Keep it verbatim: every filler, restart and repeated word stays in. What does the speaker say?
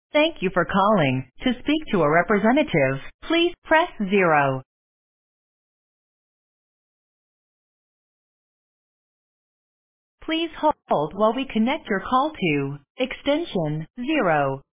Thank you for calling. To speak to a representative, please press zero. Please hold while we connect your call to extension zero.